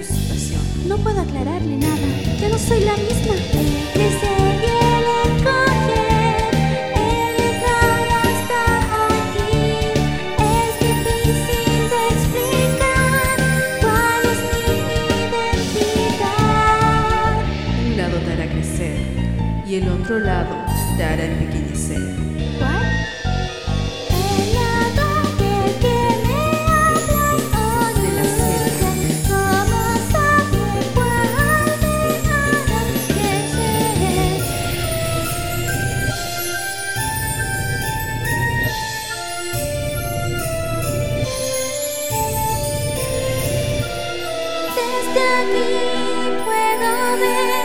situación. No puedo aclararle nada, ya no soy la misma. Crece y él encoger, el entrar hasta aquí. Es difícil de explicar cuál es mi identidad. Un lado te hará crecer y el otro lado te hará empequeñecer. ¿Cuál? El lado del que me hablas hoy. De la selva. ¿Cómo sabe cuál me hará crecer? Desde aquí puedo ver